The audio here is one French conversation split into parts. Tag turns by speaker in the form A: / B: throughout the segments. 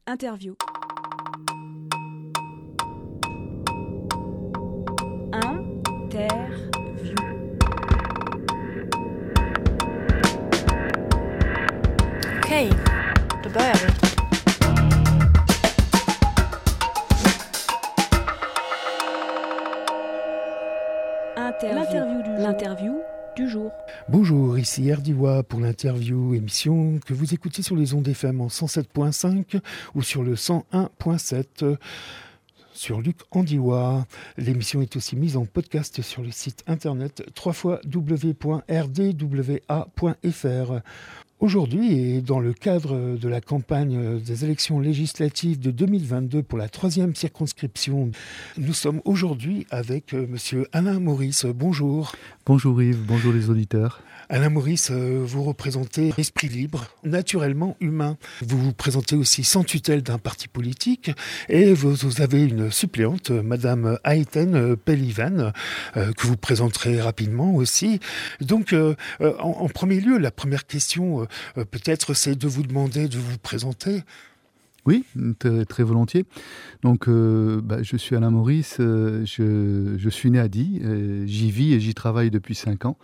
A: Interview. Interview.
B: Okej, då börjar vi.
A: L'interview du jour.
C: Bonjour, ici Erdiwa pour l'interview, émission que vous écoutez sur les ondes FM en 107.5 ou sur le 101.7 sur Luc Andiwa. L'émission est aussi mise en podcast sur le site internet www.rdwa.fr. Aujourd'hui, et dans le cadre de la campagne des élections législatives de 2022 pour la 3e circonscription, nous sommes aujourd'hui avec monsieur Alain Maurice. Bonjour.
D: Bonjour Yves, bonjour les auditeurs.
C: Alain Maurice, vous représentez Esprit Libre, naturellement humain. Vous vous présentez aussi sans tutelle d'un parti politique et vous avez une suppléante, madame Ayten Pelivan, que vous présenterez rapidement aussi. Donc, en premier lieu, la première question, peut-être, c'est de vous demander de vous présenter.
D: Oui, très volontiers. Donc, je suis Alain Maurice, je suis né à Die, j'y vis et j'y travaille depuis 5 ans.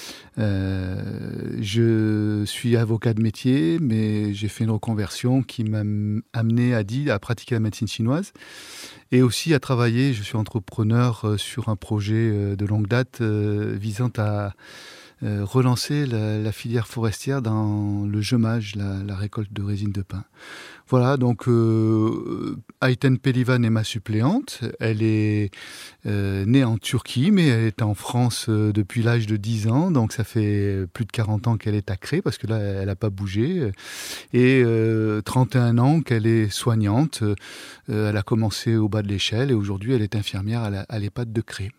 D: Je suis avocat de métier, mais j'ai fait une reconversion qui m'a amené à Die à pratiquer la médecine chinoise et aussi à travailler. Je suis entrepreneur sur un projet de longue date visant à relancer la filière forestière dans le gemage, la récolte de résine de pin. Voilà, donc Ayten Pelivan est ma suppléante. Elle est née en Turquie, mais elle est en France depuis l'âge de 10 ans. Donc ça fait plus de 40 ans qu'elle est à Cré, parce que là, elle n'a pas bougé. Et 31 ans qu'elle est soignante. Elle a commencé au bas de l'échelle et aujourd'hui, elle est infirmière à l'EHPAD de Cré.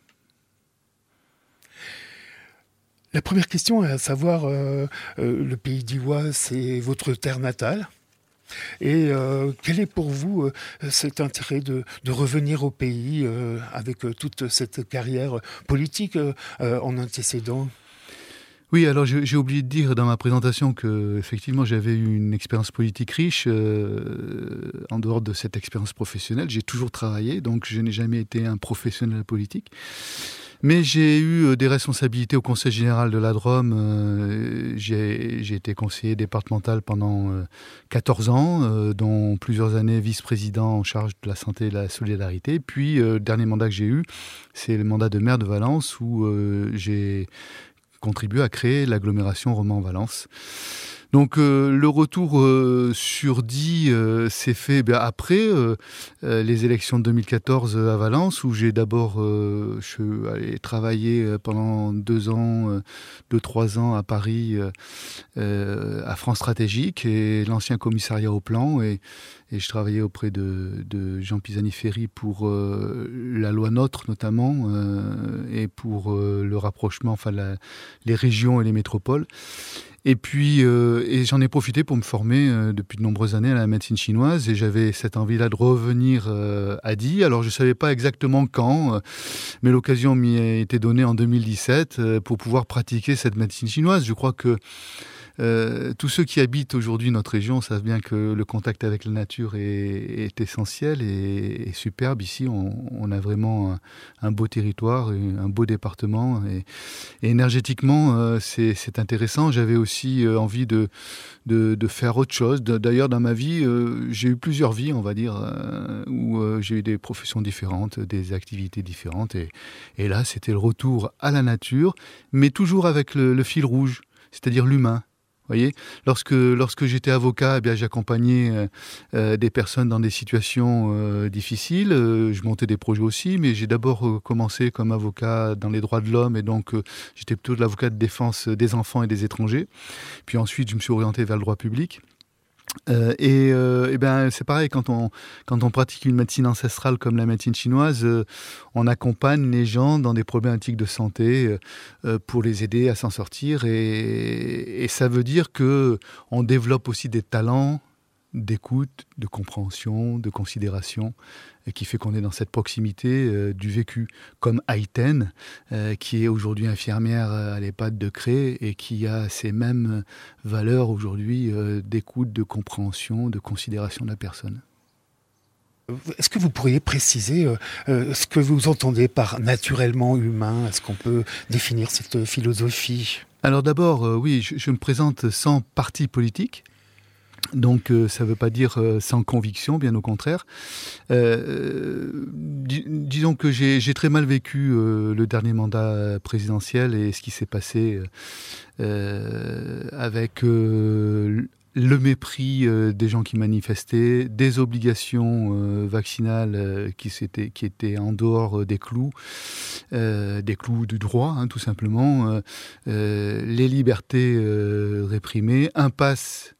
C: La première question est à savoir, le pays d'Iwa, c'est votre terre natale. Et quel est pour vous cet intérêt de revenir au pays avec toute cette carrière politique en antécédent ?
D: Oui, alors j'ai oublié de dire dans ma présentation que effectivement j'avais eu une expérience politique riche. En dehors de cette expérience professionnelle, j'ai toujours travaillé, donc je n'ai jamais été un professionnel politique. Mais j'ai eu des responsabilités au Conseil général de la Drôme. J'ai été conseiller départemental pendant 14 ans, dont plusieurs années vice-président en charge de la santé et de la solidarité. Puis, le dernier mandat que j'ai eu, c'est le mandat de maire de Valence, où j'ai contribué à créer l'agglomération Romans-Valence. Donc le retour sur Die s'est fait après les élections de 2014 à Valence, où j'ai d'abord je suis allé travailler pendant 2-3 ans à Paris à France Stratégique et l'ancien commissariat au plan, et je travaillais auprès de Jean Pisani-Ferry pour la loi NOTRe notamment, et pour le rapprochement, les régions et les métropoles. Et puis, et j'en ai profité pour me former depuis de nombreuses années à la médecine chinoise, et j'avais cette envie-là de revenir à Die. Alors, je ne savais pas exactement quand, mais l'occasion m'y a été donnée en 2017 pour pouvoir pratiquer cette médecine chinoise. Je crois que tous ceux qui habitent aujourd'hui notre région savent bien que le contact avec la nature est essentiel et superbe. Ici, on a vraiment un beau territoire, un beau département, et énergétiquement, c'est intéressant. J'avais aussi envie de faire autre chose. D'ailleurs, dans ma vie, j'ai eu plusieurs vies, on va dire, où j'ai eu des professions différentes, des activités différentes. Et là, c'était le retour à la nature, mais toujours avec le fil rouge, c'est-à-dire l'humain. Voyez, lorsque j'étais avocat, eh bien, j'accompagnais des personnes dans des situations difficiles. Je montais des projets aussi, mais j'ai d'abord commencé comme avocat dans les droits de l'homme, et donc j'étais plutôt de l'avocat de défense des enfants et des étrangers. Puis ensuite, je me suis orienté vers le droit public. C'est pareil, quand on pratique une médecine ancestrale comme la médecine chinoise, on accompagne les gens dans des problématiques de santé pour les aider à s'en sortir, et ça veut dire que on développe aussi des talents d'écoute, de compréhension, de considération, et qui fait qu'on est dans cette proximité du vécu, comme Ayten, qui est aujourd'hui infirmière à l'EHPAD de Cré et qui a ces mêmes valeurs aujourd'hui d'écoute, de compréhension, de considération de la personne.
C: Est-ce que vous pourriez préciser ce que vous entendez par naturellement humain? Est-ce qu'on peut définir cette philosophie?
D: Alors d'abord, oui, je me présente sans parti politique. Donc ça ne veut pas dire sans conviction, bien au contraire. Disons que j'ai très mal vécu le dernier mandat présidentiel et ce qui s'est passé avec le mépris des gens qui manifestaient, des obligations vaccinales qui étaient en dehors des clous du droit, hein, tout simplement, les libertés réprimées, un pass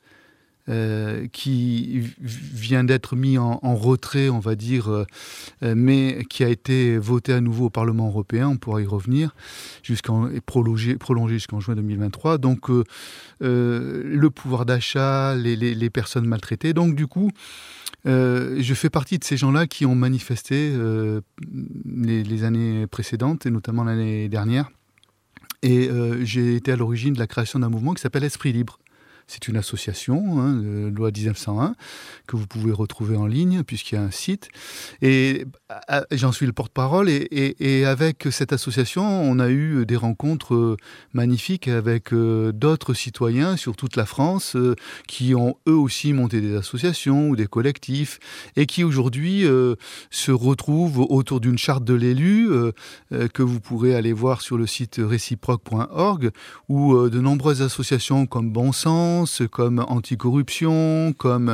D: qui vient d'être mis en retrait, on va dire, mais qui a été voté à nouveau au Parlement européen, on pourra y revenir, et prolongé jusqu'en juin 2023. Donc, le pouvoir d'achat, les personnes maltraitées. Donc, du coup, je fais partie de ces gens-là qui ont manifesté les années précédentes, et notamment l'année dernière. Et j'ai été à l'origine de la création d'un mouvement qui s'appelle Esprit Libre. C'est une association, loi 1901, que vous pouvez retrouver en ligne, puisqu'il y a un site. Et j'en suis le porte-parole. Et avec cette association, on a eu des rencontres magnifiques avec d'autres citoyens sur toute la France qui ont eux aussi monté des associations ou des collectifs et qui aujourd'hui se retrouvent autour d'une charte de l'élu que vous pourrez aller voir sur le site réciproque.org, où de nombreuses associations comme Bon Sens, comme anticorruption, comme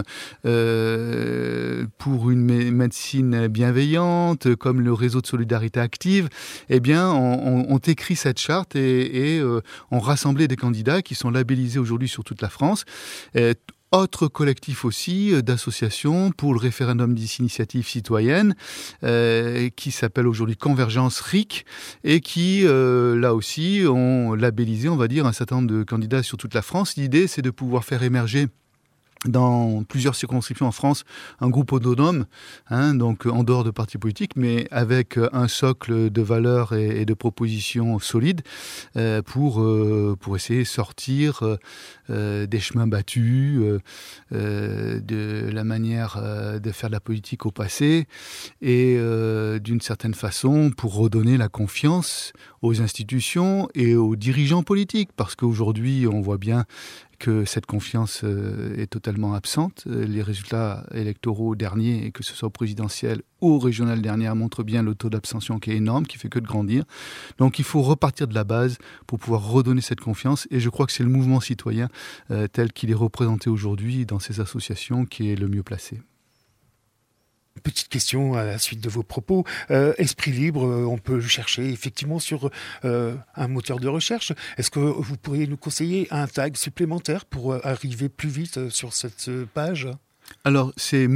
D: pour une médecine bienveillante, comme le réseau de solidarité active, eh bien, ont écrit cette charte et ont rassemblé des candidats qui sont labellisés aujourd'hui sur toute la France. Autre collectif aussi d'associations pour le référendum d'initiative citoyenne qui s'appelle aujourd'hui Convergence RIC et qui, là aussi, ont labellisé, on va dire, un certain nombre de candidats sur toute la France. L'idée, c'est de pouvoir faire émerger dans plusieurs circonscriptions en France, un groupe autonome, donc en dehors de partis politiques, mais avec un socle de valeurs et de propositions solides pour essayer de sortir des chemins battus, de la manière de faire de la politique au passé et d'une certaine façon pour redonner la confiance aux institutions et aux dirigeants politiques, parce qu'aujourd'hui, on voit bien que cette confiance est totalement absente. Les résultats électoraux derniers, que ce soit au présidentiel ou au régional dernier, montrent bien le taux d'abstention qui est énorme, qui fait que de grandir. Donc il faut repartir de la base pour pouvoir redonner cette confiance. Et je crois que c'est le mouvement citoyen tel qu'il est représenté aujourd'hui dans ces associations qui est le mieux placé.
C: Petite question à la suite de vos propos. Esprit Libre, on peut le chercher effectivement sur un moteur de recherche. Est-ce que vous pourriez nous conseiller un tag supplémentaire pour arriver plus vite sur cette page ?
D: Alors, c'est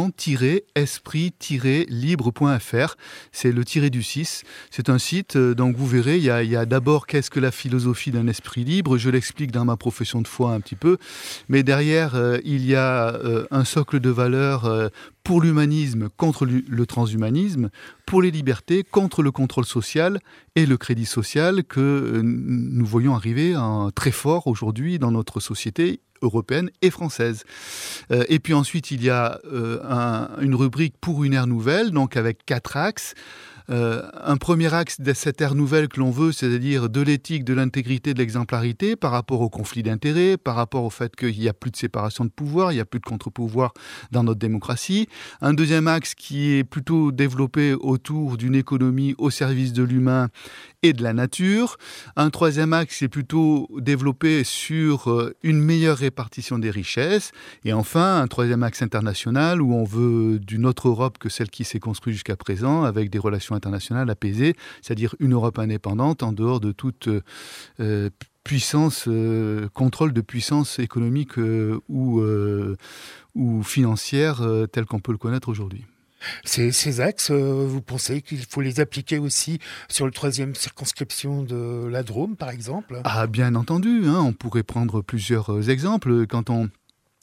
D: mouvement-esprit-libre.fr. C'est le tiré du 6. C'est un site, donc vous verrez, il y a d'abord qu'est-ce que la philosophie d'un esprit libre. Je l'explique dans ma profession de foi un petit peu. Mais derrière, il y a un socle de valeurs pour l'humanisme contre le transhumanisme, pour les libertés contre le contrôle social et le crédit social que nous voyons arriver très fort aujourd'hui dans notre société européenne et française. Et puis ensuite, il y a une rubrique pour une ère nouvelle, donc avec 4 axes. Un premier axe de cette ère nouvelle que l'on veut, c'est-à-dire de l'éthique, de l'intégrité, de l'exemplarité par rapport au conflit d'intérêts, par rapport au fait qu'il n'y a plus de séparation de pouvoir, il n'y a plus de contre-pouvoir dans notre démocratie. Un deuxième axe qui est plutôt développé autour d'une économie au service de l'humain et de la nature. Un troisième axe qui est plutôt développé sur une meilleure répartition des richesses. Et enfin, un troisième axe international où on veut d'une autre Europe que celle qui s'est construite jusqu'à présent, avec des relations internationales apaisées, c'est-à-dire une Europe indépendante en dehors de toute puissance, contrôle de puissance économique ou financière telle qu'on peut le connaître aujourd'hui.
C: Ces axes, vous pensez qu'il faut les appliquer aussi sur le 3e circonscription de la Drôme, par exemple ?
D: Ah, bien entendu, on pourrait prendre plusieurs exemples. Quand on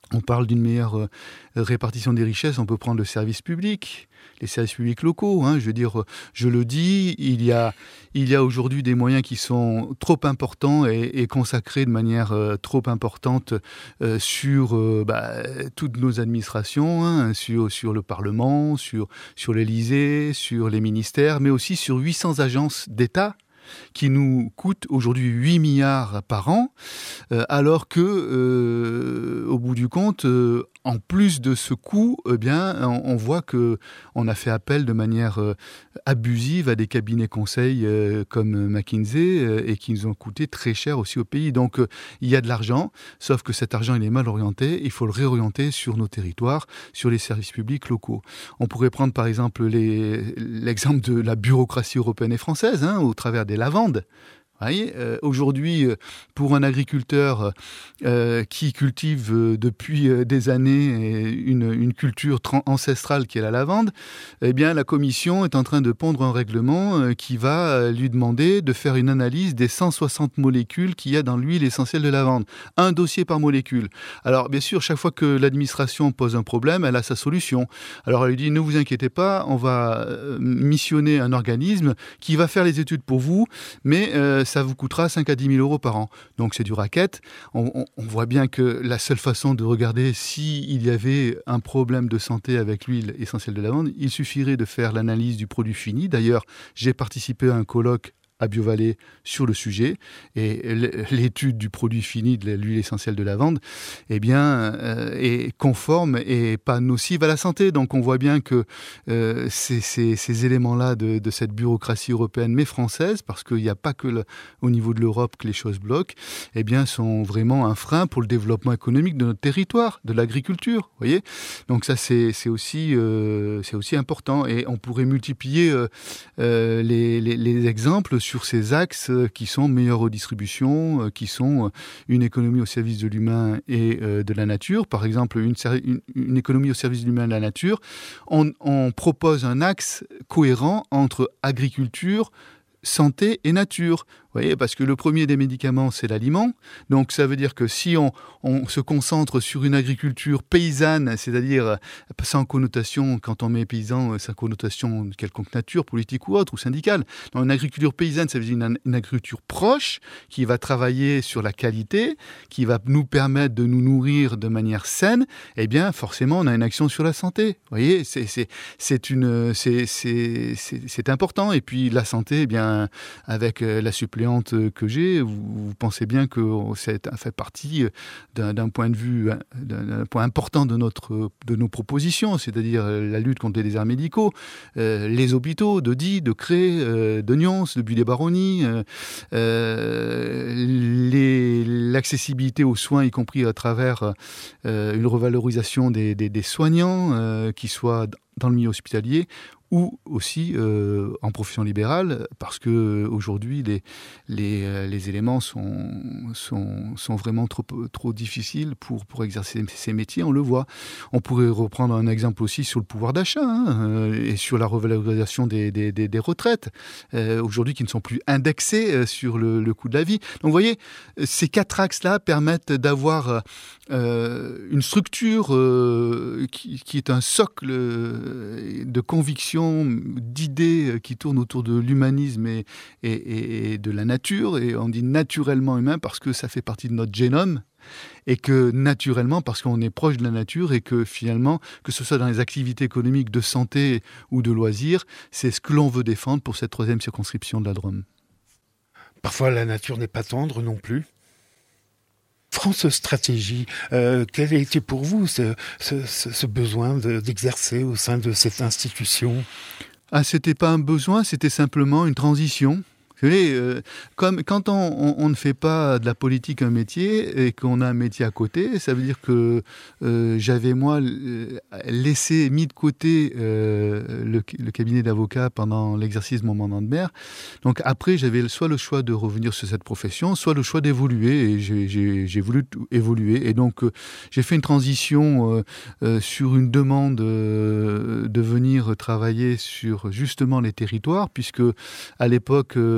D: On parle d'une meilleure répartition des richesses, on peut prendre le service public, les services publics locaux. Je veux dire, je le dis, il y a aujourd'hui des moyens qui sont trop importants et consacrés de manière trop importante sur toutes nos administrations, sur le Parlement, sur l'Élysée, sur les ministères, mais aussi sur 800 agences d'État qui nous coûte aujourd'hui 8 milliards par an, alors que, au bout du compte, en plus de ce coût, on voit qu'on a fait appel de manière abusive à des cabinets conseils comme McKinsey et qui nous ont coûté très cher aussi au pays. Donc, il y a de l'argent, sauf que cet argent, il est mal orienté. Il faut le réorienter sur nos territoires, sur les services publics locaux. On pourrait prendre, par exemple, l'exemple de la bureaucratie européenne et française, au travers des lavandes. Aujourd'hui, pour un agriculteur qui cultive depuis des années une culture ancestrale qui est la lavande, la Commission est en train de pondre un règlement qui va lui demander de faire une analyse des 160 molécules qu'il y a dans l'huile essentielle de lavande. Un dossier par molécule. Alors, bien sûr, chaque fois que l'administration pose un problème, elle a sa solution. Alors, elle lui dit, ne vous inquiétez pas, on va missionner un organisme qui va faire les études pour vous, mais ça vous coûtera 5 à 10 000 euros par an. Donc c'est du racket. On voit bien que la seule façon de regarder s'il y avait un problème de santé avec l'huile essentielle de lavande, il suffirait de faire l'analyse du produit fini. D'ailleurs, j'ai participé à un colloque à BioVallée sur le sujet, et l'étude du produit fini de l'huile essentielle de lavande est conforme et pas nocive à la santé. Donc on voit bien que ces éléments-là de cette bureaucratie européenne, mais française, parce qu'il n'y a pas que au niveau de l'Europe que les choses bloquent, sont vraiment un frein pour le développement économique de notre territoire, de l'agriculture. Voyez, donc ça c'est aussi important, et on pourrait multiplier les exemples sur ces axes qui sont meilleure redistribution, qui sont une économie au service de l'humain et de la nature. Par exemple, une économie au service de l'humain et de la nature. On propose un axe cohérent entre agriculture, santé et nature. Vous voyez, parce que le premier des médicaments, c'est l'aliment. Donc ça veut dire que si on se concentre sur une agriculture paysanne, c'est-à-dire sans connotation, quand on met paysan, sans connotation de quelconque nature, politique ou autre, ou syndicale. Dans une agriculture paysanne, ça veut dire une agriculture proche, qui va travailler sur la qualité, qui va nous permettre de nous nourrir de manière saine. Forcément, on a une action sur la santé. Vous voyez, c'est important. Et puis la santé, avec la suppléante que j'ai, vous pensez bien que ça fait partie d'un point de vue, d'un point important de nos propositions, c'est-à-dire la lutte contre les déserts médicaux, les hôpitaux de Die, de Cré, de Nyons, de Buis-les-Baronnies, l'accessibilité aux soins, y compris à travers une revalorisation des soignants, qui soient dans le milieu hospitalier ou aussi en profession libérale, parce que aujourd'hui les éléments sont vraiment trop difficiles pour exercer ces métiers. On le voit. On pourrait reprendre un exemple aussi sur le pouvoir d'achat et sur la revalorisation des retraites aujourd'hui, qui ne sont plus indexées sur le coût de la vie. Donc vous voyez, ces 4 axes-là permettent d'avoir une structure qui est un socle de conviction, d'idées qui tournent autour de l'humanisme et de la nature. Et on dit naturellement humain parce que ça fait partie de notre génome, et que naturellement parce qu'on est proche de la nature, et que finalement, que ce soit dans les activités économiques de santé ou de loisirs, c'est ce que l'on veut défendre pour cette 3e circonscription de la Drôme.
C: Parfois, la nature n'est pas tendre non plus. France Stratégie, quel a été pour vous ce besoin d'exercer au sein de cette institution ?
D: C'était pas un besoin, c'était simplement une transition. Vous savez, comme quand on ne fait pas de la politique un métier et qu'on a un métier à côté, ça veut dire que j'avais, moi, mis de côté le cabinet d'avocat pendant l'exercice de mon mandat de maire. Donc après, j'avais soit le choix de revenir sur cette profession, soit le choix d'évoluer, et j'ai voulu évoluer. Et donc, j'ai fait une transition sur une demande de venir travailler sur justement les territoires, puisque à l'époque,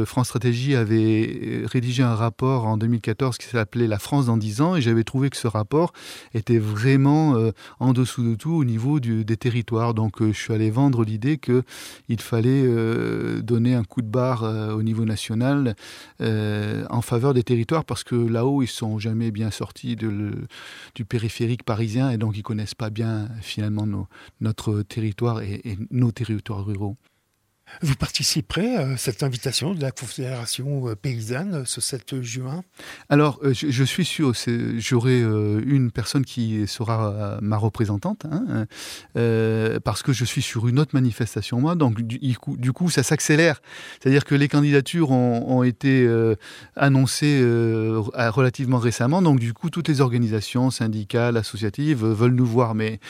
D: France Stratégie avait rédigé un rapport en 2014 qui s'appelait « La France dans 10 ans » et j'avais trouvé que ce rapport était vraiment en dessous de tout au niveau des territoires. Donc je suis allé vendre l'idée qu'il fallait donner un coup de barre au niveau national en faveur des territoires parce que là-haut, ils ne sont jamais bien sortis du périphérique parisien et donc ils ne connaissent pas bien finalement notre territoire et nos territoires ruraux.
C: Vous participerez à cette invitation de la Confédération paysanne ce 7 juin ?
D: Alors, je suis sûr, j'aurai une personne qui sera ma représentante, parce que je suis sur une autre manifestation, moi, donc du coup ça s'accélère. C'est-à-dire que les candidatures ont été annoncées relativement récemment, donc du coup, toutes les organisations syndicales, associatives veulent nous voir, mais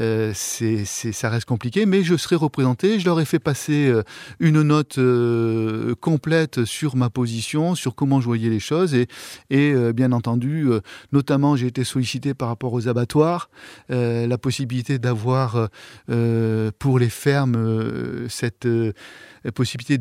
D: ça reste compliqué, mais je serai représenté, je leur ai fait passer une note complète sur ma position, sur comment je voyais les choses et bien entendu, notamment j'ai été sollicité par rapport aux abattoirs, la possibilité d'avoir pour les fermes cette possibilité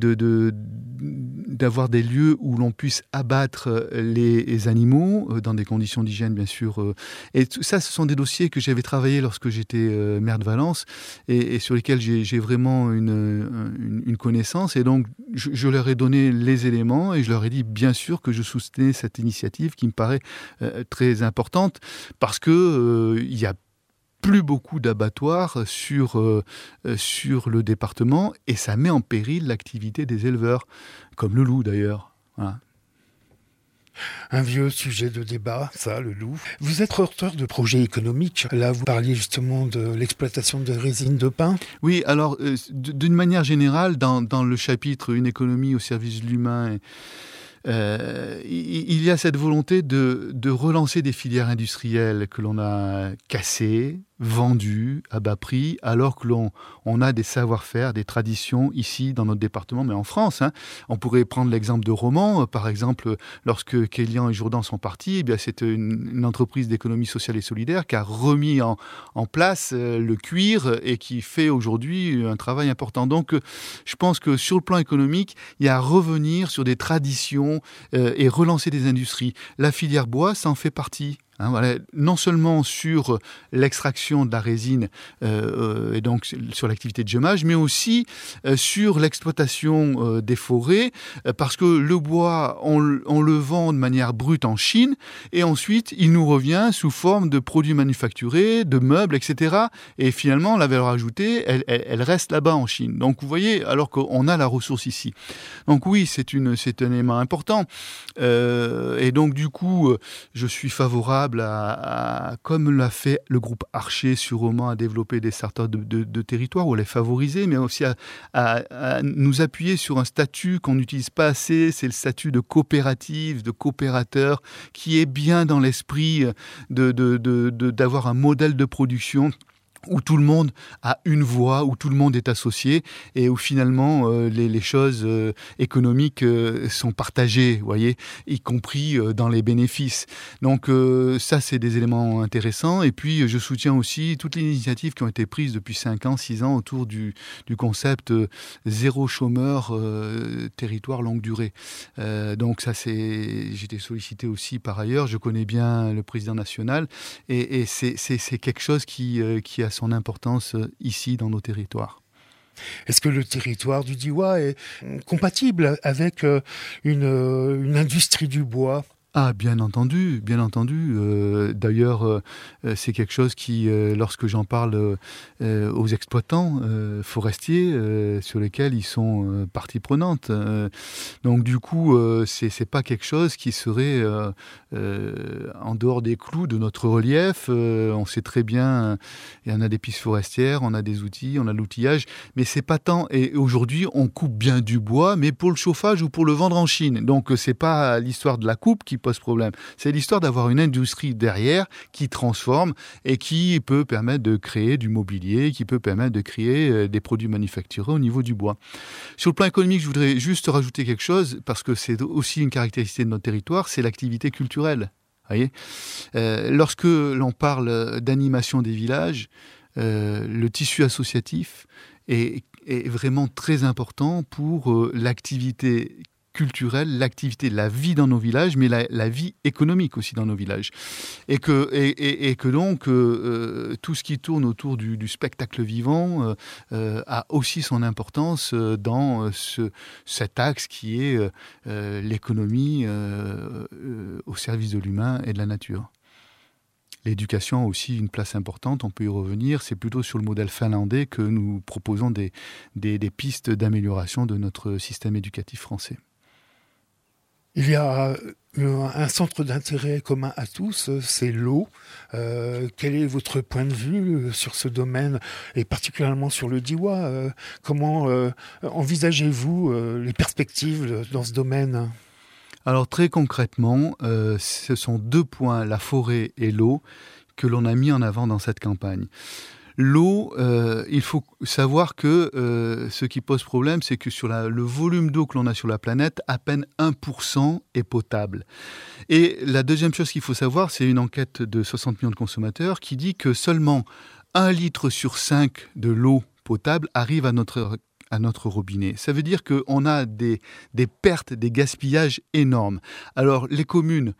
D: d'avoir des lieux où l'on puisse abattre les animaux dans des conditions d'hygiène bien sûr. Et ça, ce sont des dossiers que j'avais travaillé lorsque j'étais maire de Valence et sur lesquels j'ai vraiment une connaissance. Et donc, je leur ai donné les éléments et je leur ai dit bien sûr que je soutenais cette initiative qui me paraît très importante parce que il y a plus beaucoup d'abattoirs sur le département et ça met en péril l'activité des éleveurs, comme le loup d'ailleurs. Voilà.
C: Un vieux sujet de débat, ça, le loup. Vous êtes porteur de projets économiques. Là, vous parliez justement de l'exploitation de résine de pin.
D: Oui, alors, d'une manière générale, dans le chapitre « Une économie au service de l'humain », il y a cette volonté de relancer des filières industrielles que l'on a cassées, vendues à bas prix, alors que on a des savoir-faire, des traditions ici dans notre département, mais en France. On pourrait prendre l'exemple de Romans. Par exemple, lorsque Kélian et Jourdan sont partis, c'est une entreprise d'économie sociale et solidaire qui a remis en place le cuir et qui fait aujourd'hui un travail important. Donc, je pense que sur le plan économique, il y a à revenir sur des traditions et relancer des industries. La filière bois, ça en fait partie. Voilà. Non seulement sur l'extraction de la résine et donc sur l'activité de gemage, mais aussi sur l'exploitation des forêts, parce que le bois, on le vend de manière brute en Chine, et ensuite il nous revient sous forme de produits manufacturés, de meubles, etc. Et finalement, la valeur ajoutée, elle reste là-bas en Chine. Donc vous voyez, alors qu'on a la ressource ici. Donc oui, c'est un élément important. Et donc du coup, je suis favorable comme l'a fait le groupe Archer sur Romans, à développer des startups de territoire ou à les favoriser, mais aussi à nous appuyer sur un statut qu'on n'utilise pas assez, c'est le statut de coopérative, de coopérateur, qui est bien dans l'esprit d'avoir un modèle de production où tout le monde a une voix, où tout le monde est associé et où finalement les choses économiques sont partagées, vous voyez, y compris dans les bénéfices. Donc ça, c'est des éléments intéressants. Et puis, je soutiens aussi toutes les initiatives qui ont été prises depuis 5 ans, 6 ans autour du concept zéro chômeur, territoire longue durée. Donc ça, j'ai été sollicité aussi par ailleurs. Je connais bien le président national et c'est quelque chose qui a son importance ici dans nos territoires.
C: Est-ce que le territoire du Diois est compatible avec une industrie du bois ?
D: Ah, bien entendu. D'ailleurs, c'est quelque chose qui, lorsque j'en parle aux exploitants forestiers, sur lesquels ils sont partie prenante. Donc du coup, c'est pas quelque chose qui serait en dehors des clous de notre relief. On sait très bien, il y en a des pistes forestières, on a des outils, on a l'outillage, mais c'est pas tant. Et aujourd'hui, on coupe bien du bois, mais pour le chauffage ou pour le vendre en Chine. Donc c'est pas l'histoire de la coupe qui pose problème. C'est l'histoire d'avoir une industrie derrière qui transforme et qui peut permettre de créer du mobilier, qui peut permettre de créer des produits manufacturés au niveau du bois. Sur le plan économique, je voudrais juste rajouter quelque chose, parce que c'est aussi une caractéristique de notre territoire, c'est l'activité culturelle. Voyez, lorsque l'on parle d'animation des villages, le tissu associatif est vraiment très important pour l'activité culturelle, l'activité, la vie dans nos villages, mais la vie économique aussi dans nos villages. Et que donc, tout ce qui tourne autour du spectacle vivant a aussi son importance dans cet axe qui est l'économie au service de l'humain et de la nature. L'éducation a aussi une place importante, on peut y revenir. C'est plutôt sur le modèle finlandais que nous proposons des pistes d'amélioration de notre système éducatif français.
C: Il y a un centre d'intérêt commun à tous, c'est l'eau. Quel est votre point de vue sur ce domaine, et particulièrement sur le Diois? Comment envisagez-vous les perspectives dans ce domaine ?
D: Alors très concrètement, ce sont 2 points, la forêt et l'eau, que l'on a mis en avant dans cette campagne. L'eau, il faut savoir que ce qui pose problème, c'est que sur le volume d'eau que l'on a sur la planète, à peine 1% est potable. Et la deuxième chose qu'il faut savoir, c'est une enquête de 60 millions de consommateurs qui dit que seulement 1 litre sur 5 de l'eau potable arrive à notre robinet. Ça veut dire qu'on a des pertes, des gaspillages énormes. Alors, les communes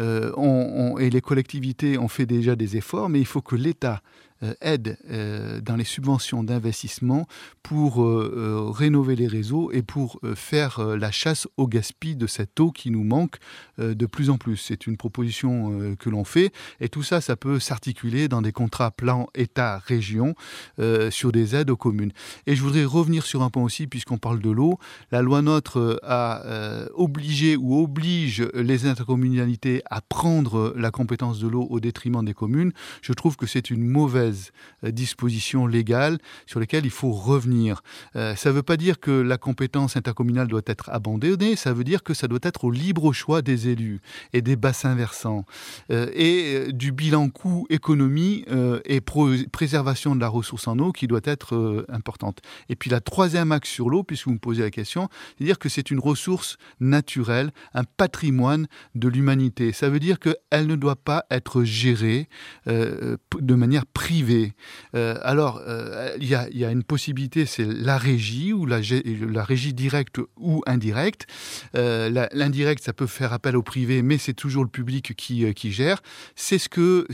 D: et les collectivités ont fait déjà des efforts, mais il faut que l'État aide dans les subventions d'investissement pour rénover les réseaux et pour faire la chasse au gaspillage de cette eau qui nous manque de plus en plus. C'est une proposition que l'on fait, et tout ça, ça peut s'articuler dans des contrats plan État-région sur des aides aux communes. Et je voudrais revenir sur un point aussi, puisqu'on parle de l'eau. La loi NOTRe a oblige les intercommunalités à prendre la compétence de l'eau au détriment des communes. Je trouve que c'est une mauvaise dispositions légales sur lesquelles il faut revenir. Ça ne veut pas dire que la compétence intercommunale doit être abandonnée, ça veut dire que ça doit être au libre choix des élus et des bassins versants et du bilan coût-économie et préservation de la ressource en eau qui doit être importante. Et puis la troisième axe sur l'eau, puisque vous me posez la question, c'est-à-dire que c'est une ressource naturelle, un patrimoine de l'humanité. Ça veut dire qu'elle ne doit pas être gérée de manière privée. Alors, il y a une possibilité, c'est la régie, ou la régie directe ou indirecte. L'indirect, ça peut faire appel au privé, mais c'est toujours le public qui gère. C'est ce que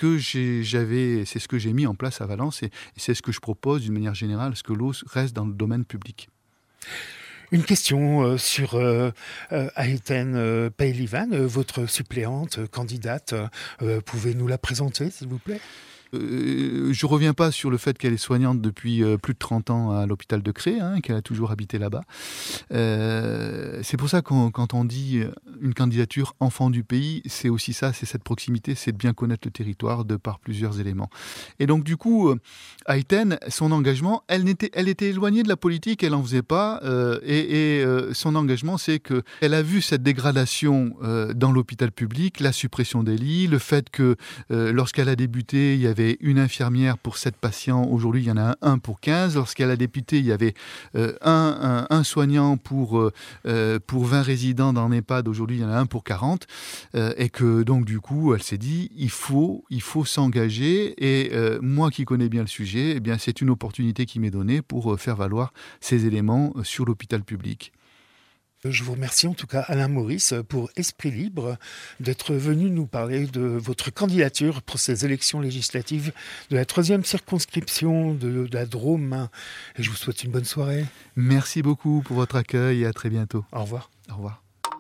D: j'ai mis en place à Valence, et c'est ce que je propose d'une manière générale, ce que l'eau reste dans le domaine public.
C: Une question sur Aïten Pehlivan, votre suppléante candidate. Pouvez nous la présenter, s'il vous plaît ?
D: Je ne reviens pas sur le fait qu'elle est soignante depuis plus de 30 ans à l'hôpital de Cré, qu'elle a toujours habité là-bas. C'est pour ça que quand on dit une candidature enfant du pays, c'est aussi ça, c'est cette proximité, c'est de bien connaître le territoire de par plusieurs éléments. Et donc du coup, Aïten, son engagement, elle était éloignée de la politique, elle n'en faisait pas, et son engagement, c'est qu'elle a vu cette dégradation dans l'hôpital public, la suppression des lits, le fait que lorsqu'elle a débuté, il y avait une infirmière pour 7 patients. Aujourd'hui, il y en a un pour 15. Lorsqu'elle a débuté, il y avait un soignant pour 20 résidents dans l'EHPAD. Aujourd'hui, il y en a un pour 40. Et que donc, du coup, elle s'est dit, il faut s'engager. Et moi qui connais bien le sujet, eh bien, c'est une opportunité qui m'est donnée pour faire valoir ces éléments sur l'hôpital public.
C: Je vous remercie en tout cas, Alain Maurice, pour Esprit Libre, d'être venu nous parler de votre candidature pour ces élections législatives de la 3e circonscription de la Drôme. Et je vous souhaite une bonne soirée.
D: Merci beaucoup pour votre accueil et à très bientôt.
C: Au revoir.
D: Au revoir.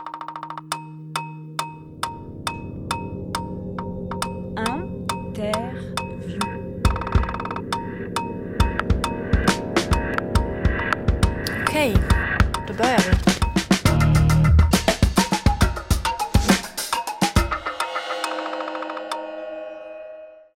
A: Interview.
B: Okej, då börjar vi.